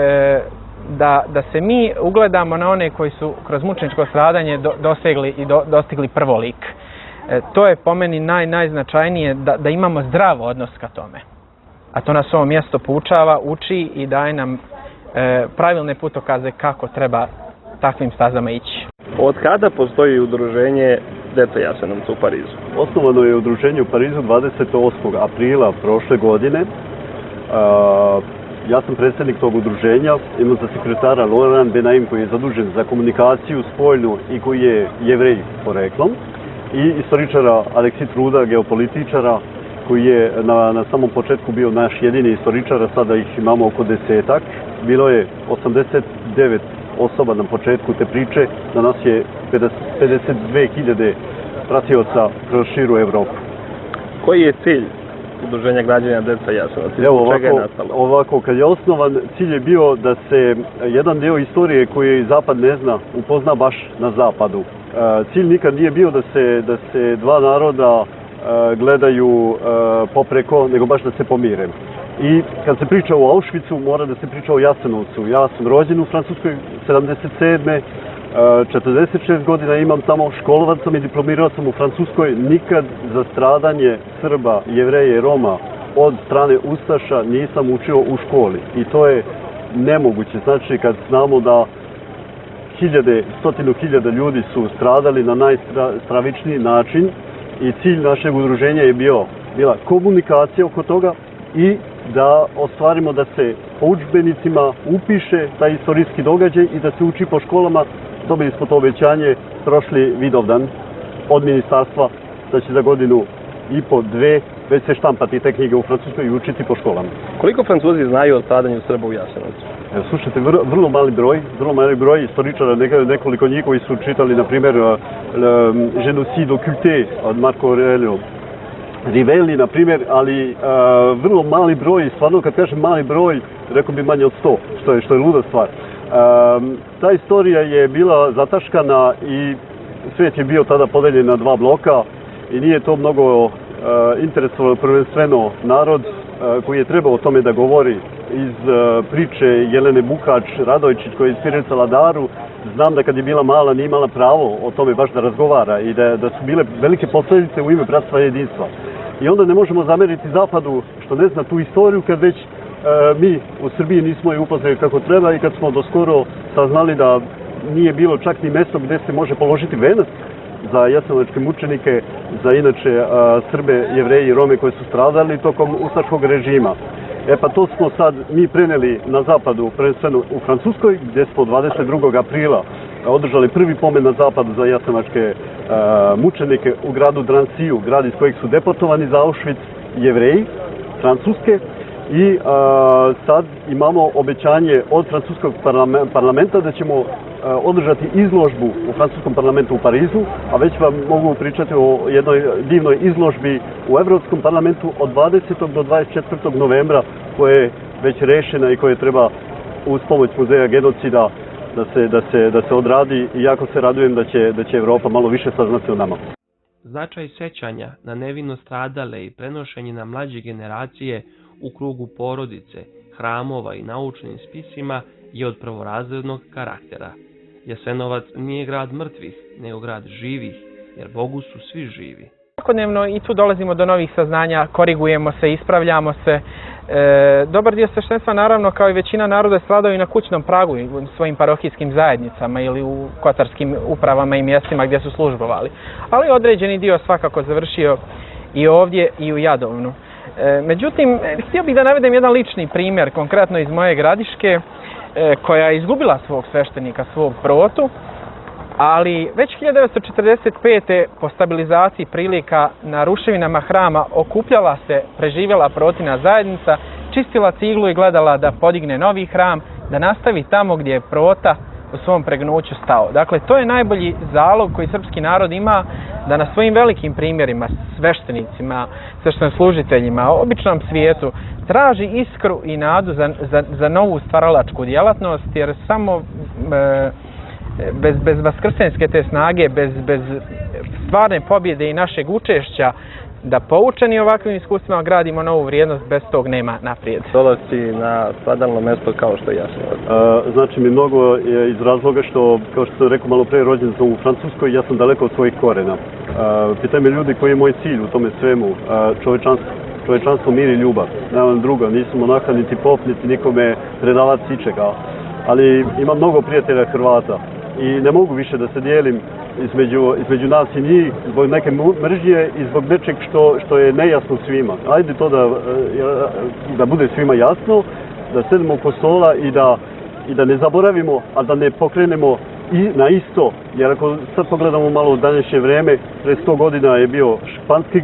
L: da se mi ugledamo na one koji su kroz mučeničko stradanje dosegli i dostigli prvolik. To je po meni najznačajnije, da imamo zdrav odnos ka tome. A to nas ovo mjesto poučava, uči i daje nam pravilne putokaze kako treba takvim stazama ići.
J: Od kada postoji udruženje Dete Jasenovca u Parizu?
M: Osnovano je udruženje u Parizu 28. aprila prošle godine. Ja sam predsjednik tog udruženja, imam za sekretara Laurent Benaim koji je zadužen za komunikaciju spoljnu i koji je Jevrej poreklom, i istoričara Aleksi Truda, geopolitičara koji je na samom početku bio naš jedini istoričar, a sada ih imamo oko 10-ak. Bilo je 89 osoba na početku te priče, danas je 52.000 pratioca kroz širu Evropu.
J: Koji je cilj Udruženja građana Deca Jasenovac?
M: Evo ovako, kad je osnovan, cilj je bio da se jedan dio istorije koji Zapad ne zna upozna baš na Zapadu. Cilj nikad nije bio da se dva naroda gledaju popreko, nego baš da se pomire. I kad se priča o Auschwitzu, mora da se priča o Jasenovcu. Ja sam rođen u Francuskoj 77. 46 godina imam tamo, školovan sam i diplomirao sam u Francuskoj. Nikad za stradanje Srba, Jevreja i Roma od strane Ustaša nisam učio u školi. I to je nemoguće. Znači, kad znamo da stotinu hiljada ljudi su stradali na najstravičniji način i cilj našeg udruženja je bila komunikacija oko toga i da ostvarimo da se po udžbenicima upiše taj istorijski događaj i da se uči po školama. Dobili smo to obećanje prošli Vidovdan od ministarstva da će za godinu i po dve već se štampati te knjige u Francuskoj i učiti po školama.
J: Koliko Francuzi znaju o stradanju Srba u Jasenovcu?
M: Slušajte, vrlo mali broj istoričara, nekoliko njih koji su čitali, na primjer, Genocide occulté od Marco Aurelio Rivelli, na primjer, ali vrlo mali broj, stvarno kad kažem mali broj, rekao bi manje od 100, što je luda stvar. Ta istorija je bila zataškana i svijet je bio tada podeljen na dva bloka i nije to mnogo interesovalo prvenstveno narod koji je trebao o tome da govori. Iz priče Jelene Bukač-Radojčić koja je inspirisala Daru, znam da kad je bila mala nije imala pravo o tome baš da razgovara i da su bile velike posljedice u ime bratstva i jedinstva. I onda ne možemo zameriti Zapadu što ne zna tu istoriju kad već mi u Srbiji nismo je upoznali kako treba i kad smo doskoro saznali da nije bilo čak ni mjesto gdje se može položiti venac za jasenovačke mučenike, za inače Srbe, Jevreje i Rome koji su stradali tokom ustaškog režima. Pa to smo sad mi preneli na zapadu, prvenstveno u Francuskoj, gdje smo 22. aprila održali prvi pomen na zapadu za jasenovačke mučenike u gradu Dransiju, grad iz kojeg su deportovani za Auschwitz Jevreji, Francuske. I sad imamo obećanje od francuskog parlamenta da ćemo održati izložbu u francuskom parlamentu u Parizu, a već vam mogu pričati o jednoj divnoj izložbi u Evropskom parlamentu od 20. do 24. novembra koja je već rešena i koja treba uz pomoć muzeja genocida da se odradi i jako se radujem da će Evropa malo više saznati o nama.
F: Značaj sećanja na nevino stradale i prenošenje na mlađe generacije u krugu porodice, hramova i naučnim spisima je od prvorazrednog karaktera. Jasenovac nije grad mrtvih, nego grad živih, jer Bogu su svi živi.
L: Svakodnevno i tu dolazimo do novih saznanja, korigujemo se, ispravljamo se. Dobar dio sveštenstva, naravno, kao i većina naroda, stradao i na kućnom pragu i u svojim parohijskim zajednicama ili u kotarskim upravama i mjestima gdje su službovali. Ali određeni dio svakako završio i ovdje i u Jadovnu. Međutim, htio bih da navedem jedan lični primjer, konkretno iz moje Gradiške, koja je izgubila svog sveštenika, svog protu, ali već 1945. po stabilizaciji prilika na ruševinama hrama okupljala se preživjela protina zajednica, čistila ciglu i gledala da podigne novi hram, da nastavi tamo gdje je prota u svom pregnuću stao. Dakle, to je najbolji zalog koji srpski narod ima da na svojim velikim primjerima, sveštenicima, sveštenslužiteljima, običnom svijetu, traži iskru i nadu za novu stvaralačku djelatnost, jer samo bez vaskrsenske te snage, bez stvarne pobjede i našeg učešća da poučeni ovakvim iskustvima gradimo novu vrijednost, bez tog nema naprijed.
J: Dolaziti na stradalno mjesto kao što je Jasenovac?
M: Znači mi mnogo iz razloga što, kao što sam rekao malo pre, rođen sam u Francuskoj, ja sam daleko od svojih korena. Pitaju me ljudi koji je moj cilj u tome svemu, čovečanstvo, mir i ljubav. Nemam druga, nisam monaha, niti pop, niti nikome predavac ičega. Ali imam mnogo prijatelja Hrvata i ne mogu više da se dijelim između nas i njih zbog neke mržnje i zbog nečeg što je nejasno svima. Ajde to da bude svima jasno, da sedemo oko stola i da ne zaboravimo, a da ne pokrenemo i na isto. Jer ako sad pogledamo malo u današnje vrijeme, pre 100 godina je bio španski grip,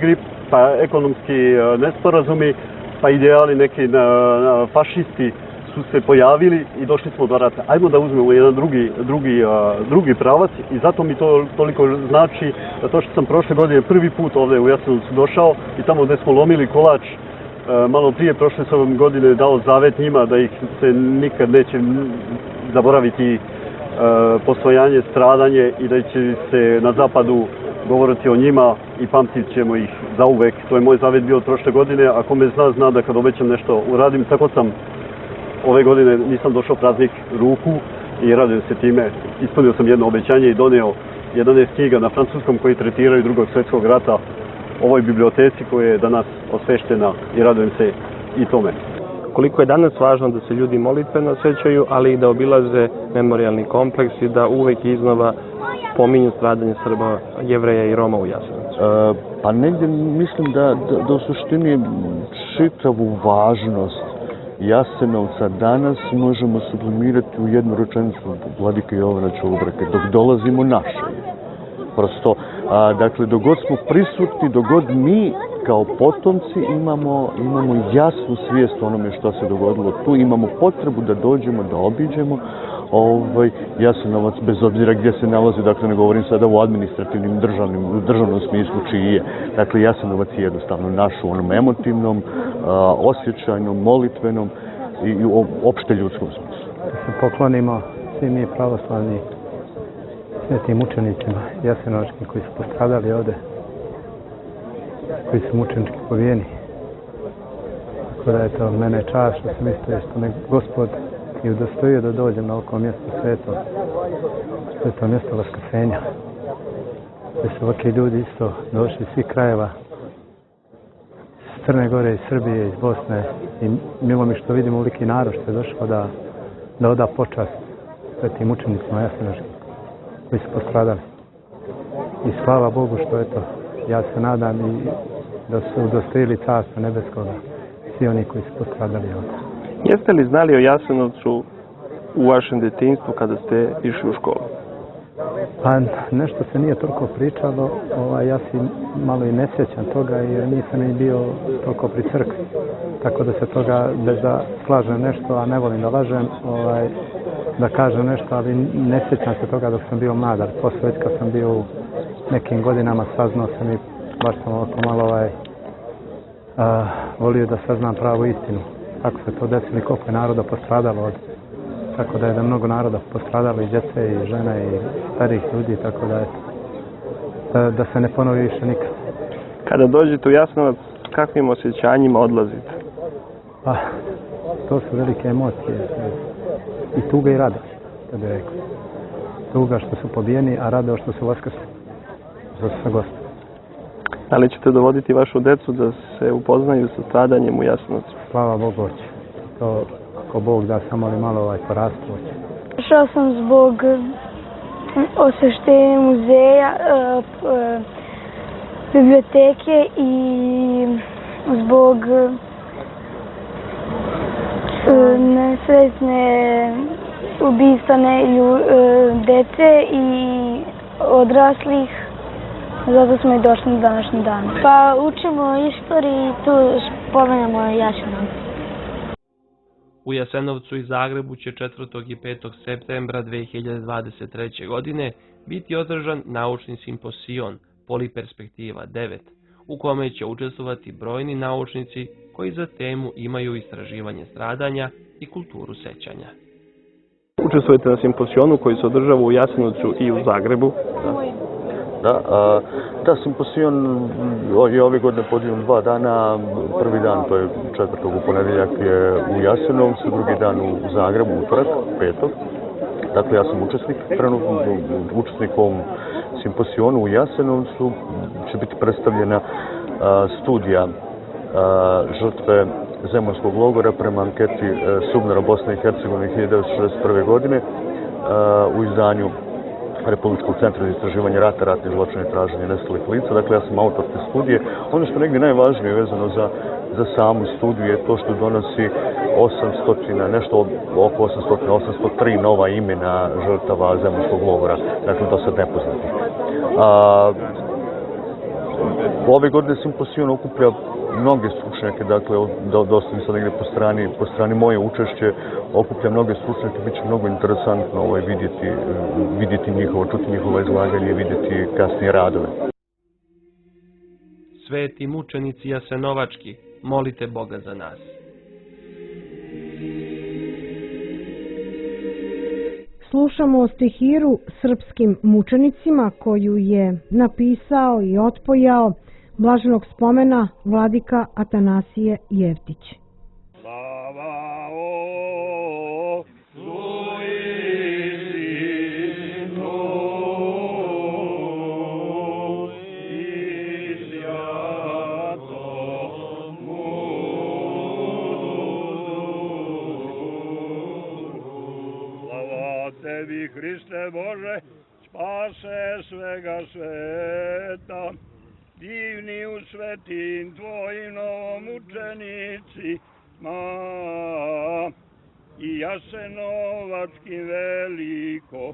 M: pa ekonomski nesporazumi, pa ideali neki fašisti su se pojavili i došli smo do rata. Ajmo da uzmemo jedan drugi pravac i zato mi to toliko znači da to što sam prošle godine prvi put ovdje u Jasenovcu došao i tamo gdje smo lomili kolač malo prije prošle sam godine dao zavet njima da ih se nikad neće zaboraviti postojanje, stradanje i da će se na zapadu govoriti o njima i pamtit ćemo ih zauvek. To je moj zavet bio od prošle godine, a ko me zna da kad obećam nešto uradim, tako sam ove godine nisam došao praznih ruku i radujem se time. Ispunio sam jedno obećanje i doneo 11 knjiga na francuskom koji tretiraju Drugog svjetskog rata ovoj biblioteci koja je danas osveštena i radujem se i tome.
J: Koliko je danas važno da se ljudi molitveno sećaju, ali i da obilaze memorijalni kompleks i da uvek iznova pominju stradanje Srba, Jevreja i Roma u Jasenovcu?
K: Pa negdje mislim da u suštini čitavu važnost Jasenovca danas možemo sublimirati u jednu rečenicu Vladike Jovana Ćulibrka, dok dolazimo našoj. Prosto, dakle, dok god smo prisutni, dok god mi kao potomci imamo jasnu svijest o onome što se dogodilo tu, imamo potrebu da dođemo, da obiđemo Jasenovac, bez obzira gdje se nalazi, dakle ne govorim sada u administrativnim državnom smislu čiji je. Dakle, Jasenovac je jednostavno naš u onom emotivnom, osjećajnom, molitvenom i opšte ljudskom smislu.
N: Da se poklonimo svi mi pravoslavni svetim učenicima jasenovačkim koji su postradali ovde, koji su mučenički pobijeni. Tako da je to mene čast što sam isto što me Gospod i udostojio da dođem na oko mjesto sveto mjesto Vaskrsenja. Gdje su ovakvi ljudi isto došli iz svih krajeva, iz Crne Gore, iz Srbije, iz Bosne. I milo mi što vidimo veliki narod što je došao da oda počast svetim učenicima jasenovačkim koji su postradali. I slava Bogu što eto, ja se nadam i da su udostojili Carstva nebeskoga svi oni koji su postradali ovdje.
J: Jeste li znali o Jasenovcu u vašem detinjstvu kada ste išli u školu?
N: Pa nešto se nije toliko pričalo, ja si malo i ne sjećam toga jer nisam i bio toliko pri crkvi. Tako da se toga, bez da slažem nešto, a ne volim da lažem, da kažem nešto, ali ne sjećam se toga dok sam bio mlad, ali posle već kad sam bio u nekim godinama saznao sam i baš sam ovako malo volio da saznam pravu istinu. Kako se to desilo i koliko je naroda postradalo od. Tako da je da mnogo naroda postradalo i djece i žene i starih ljudi, tako da je da se ne ponovi više nikad.
J: Kada dođete u Jasenovac, s kakvim osjećanjima odlazite?
N: Pa, to su velike emocije. I tuga i radost, da bih rekao. Tuga što su pobijeni, a radost što su vaskrsli. Za goste.
J: Da li ćete dovoditi vašu decu da se upoznaju sa stradanjem u Jasenovcu?
N: Slava Bogu hoće. To ako Bog da samo li malo porastu hoće.
O: Došao sam zbog osveštenja muzeja, biblioteke i zbog nesretne ubistane dece i odraslih. Zato smo i došli na današnji dan. Pa učimo istoriju i tu spomenemo Jasenovac.
F: U Jasenovcu i Zagrebu će 4. i 5. septembra 2023. godine biti održan naučni simposion Poliperspektiva 9, u kome će učestvovati brojni naučnici koji za temu imaju istraživanje stradanja i kulturu sećanja.
J: Učestvujete na simposionu koji se održava u Jasenovcu i u Zagrebu.
K: Da, simposion je ove godine podijeljen 2 dana. Prvi dan, to je 4. u ponedjeljak, je u Jasenovcu, drugi dan u Zagrebu, utorak, 5. Dakle, ja sam učesnik u ovom simposionu u Jasenovcu. Će biti predstavljena studija žrtve Zemunskog logora prema anketi Subnora Bosne i Hercegovine 1961. godine u izdanju Republičkog centra za istraživanje rata, ratnih zločina i traženja nestalih lica. Dakle, ja sam autor te studije. Ono što je negdje najvažnije vezano za samu studiju je to što donosi 800, nešto oko 803 nova imena žrtava Zemunskog logora. Dakle, to sad nepoznatih. Ove godine Simposion okuplja mnoge stručnjake, dakle, dosta mi sad negdje po strani moje učešće, okuplja mnoge stručnjake, bit će mnogo interesantno vidjeti njihovo, čuti njihovo izlaganje i vidjeti kasnije radove.
F: Sveti mučenici Jasenovački, molite Boga za nas.
A: Slušamo stihiru srpskim mučenicima koju je napisao i otpojao blaženog spomena vladika Atanasije Jevtić.
B: Tebi, Hriste Bože, spase svega sveta, divni u svetim tvojim novomučenicima i Jasenovačkim veliko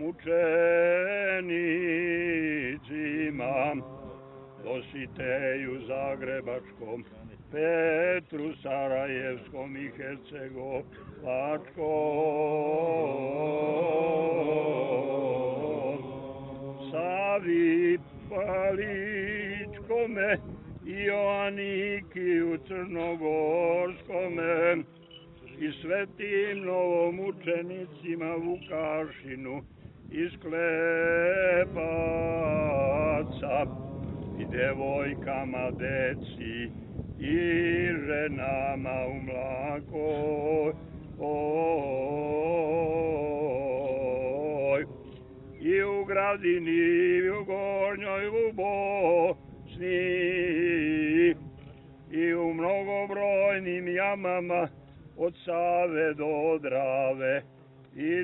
B: mučenicima, Dositeju Zagrebačkom, Petru Sarajevskom i Hercegovačkom, Savi Paličkome i Joanikiju Crnogorskome i svetim novomučenicima Vukašinu iz Klepaca i devojkama, deci i ženama u mlakoj, i u Gradini, i u Gornjoj Bosni, i u mnogobrojnim jamama od Save do Drave i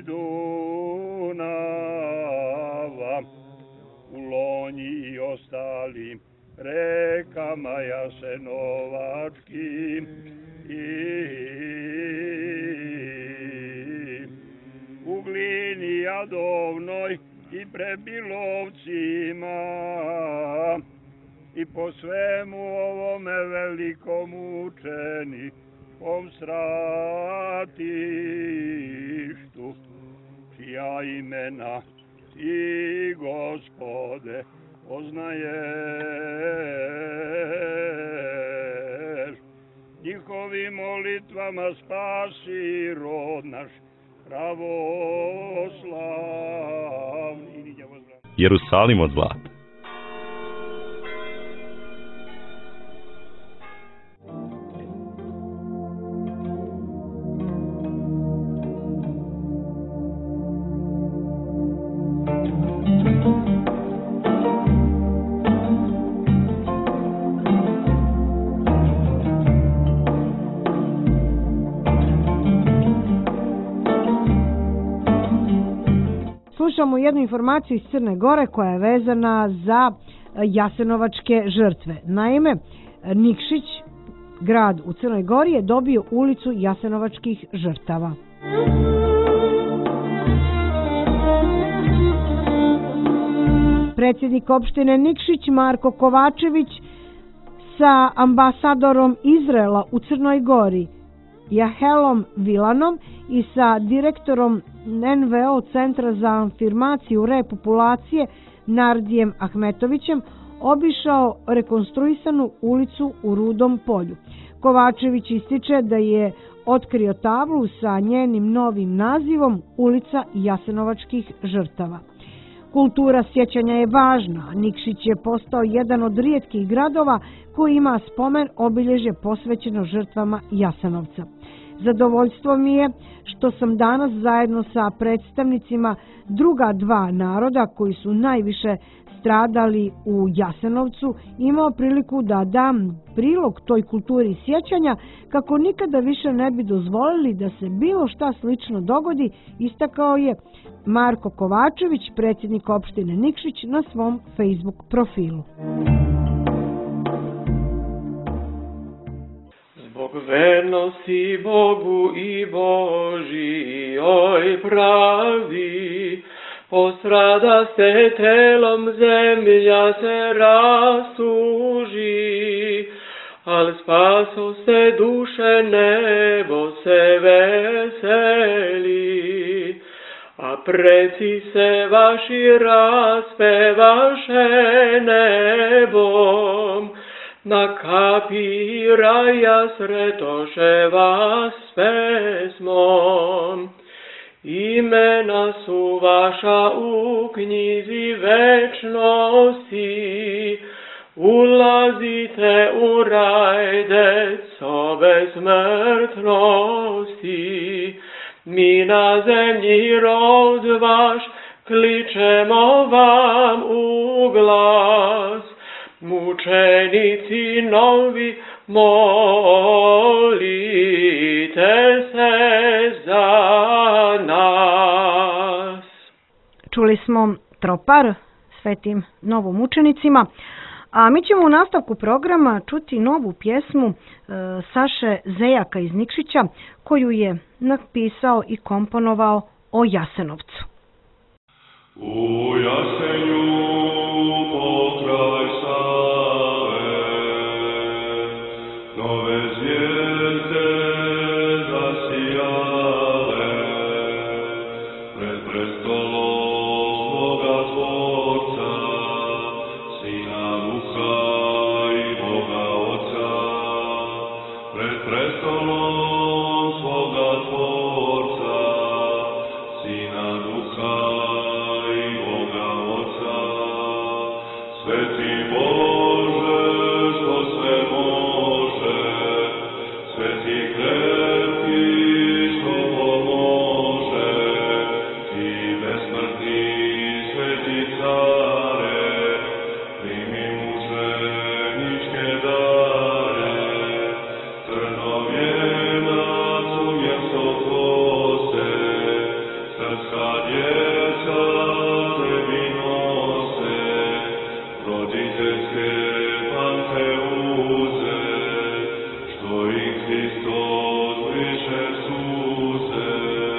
B: Dunava, u Lonji i ostalim rekama Jasenovačkim u Glini Jadovnoj i Prebilovcima i po svemu ovome velikom učenikom stratištu, čija imena i Gospode poznaješ, njihovim molitvama spasi rod naš pravoslavni.
E: Jerusalim od zla.
A: Slušamo jednu informaciju iz Crne Gore koja je vezana za jasenovačke žrtve. Naime, Nikšić, grad u Crnoj Gori, je dobio ulicu jasenovačkih žrtava. Predsjednik opštine Nikšić Marko Kovačević sa ambasadorom Izraela u Crnoj Gori Jahelom Vilanom i sa direktorom NVO Centra za afirmaciju repopulacije Nardijem Ahmetovićem obišao rekonstruisanu ulicu u Rudom polju. Kovačević ističe da je otkrio tablu sa njenim novim nazivom Ulica Jasenovačkih žrtava. Kultura sjećanja je važna, a Nikšić je postao jedan od rijetkih gradova koji ima spomen obilježje posvećeno žrtvama Jasenovca. Zadovoljstvo mi je što sam danas zajedno sa predstavnicima druga dva naroda koji su najviše stradali u Jasenovcu imao priliku da dam prilog toj kulturi sjećanja kako nikada više ne bi dozvolili da se bilo šta slično dogodi, istakao je Marko Kovačević, predsjednik opštine Nikšić, na svom Facebook profilu.
P: Zbog vernosti Bogu i Božijoj pravi, Ostrada se telom, zemlja se rastuži, al spaso se duše, nebo se veseli. A preci se vaši raspevaše nebom, na kapi raja sretoše vas s pesmom. Imena su vaša u knjizi večnosti, ulazite u raj, deco bezsmrtnosti. Mi na zemlji rod vaš kličemo vam u glas, mučenici novi, molite se za nas.
A: Čuli smo tropar svetim novomučenicima, a mi ćemo u nastavku programa čuti novu pjesmu Saše Zejaka iz Nikšića, koju je napisao i komponovao o Jasenovcu.
Q: U Jasenju pokraj Save, nove zvijezde zasijale, pred prestolom svoga Tvorca, Sina Duha i Boga Oca, pred prestolom svoga Tvorca, Sina Duha i Boga Oca. Sveti Bože, što sve može, sveti krepki, što pomože, ti besmrtni sveti care, primi mučeničke dare, crno vijenac umjesto kose, srpska djeca tebi nose, roditeljske pante uze, što i Hristos briše suze.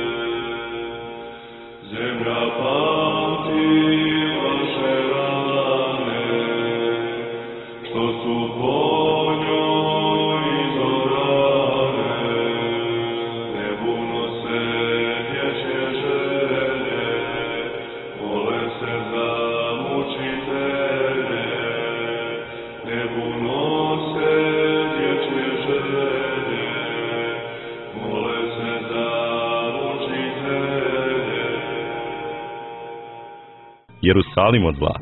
Q: Zemlja pamti vaše rane, što su po njoj izorane, nebu nose dječje želje, mole se za mučitelje, nebu nose dječje želje, mole se za mučitelje.
E: Jerusalim od zlata.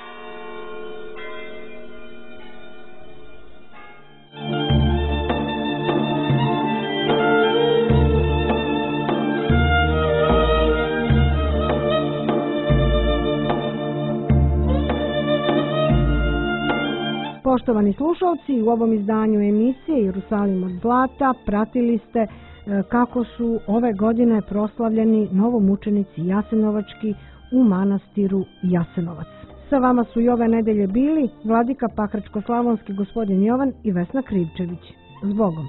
A: Poštovani slušalci, u ovom izdanju emisije Jerusalim od zlata pratili ste kako su ove godine proslavljeni novomučenici jasenovački u manastiru Jasenovac. Sa vama su i ove nedelje bili vladika Pakračko-slavonski gospodin Jovan i Vesna Krivčević. Zbogom!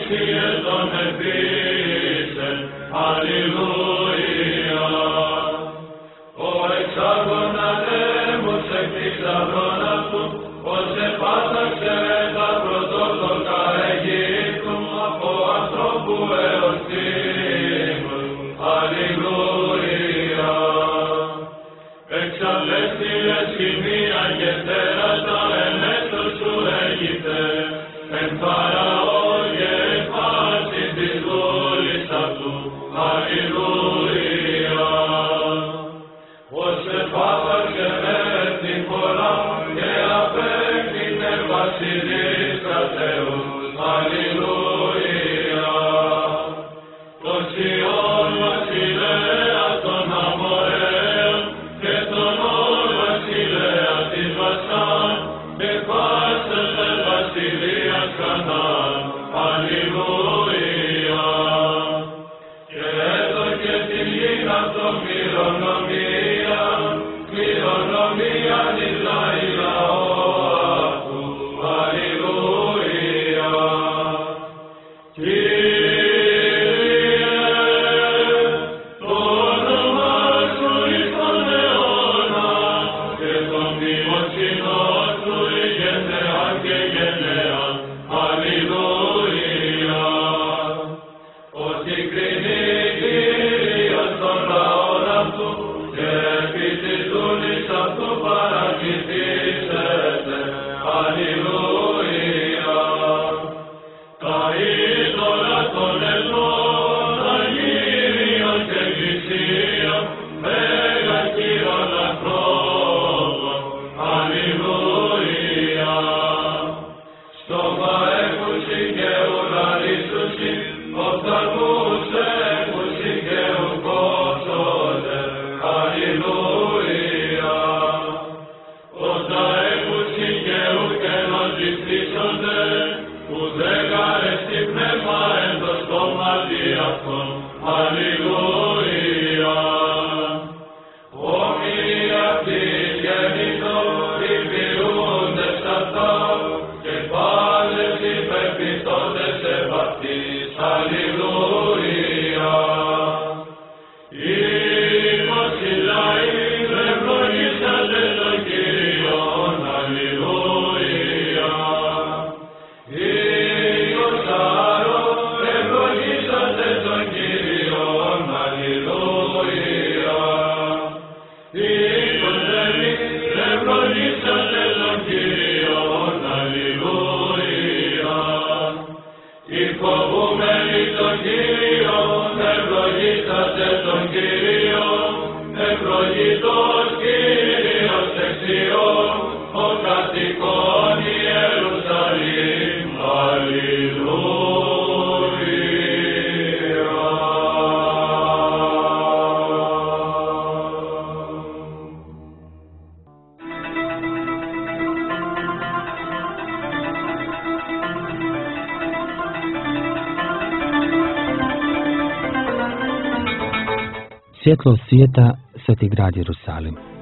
R: Svjetlo svijeta, Sveti grad Jerusalim.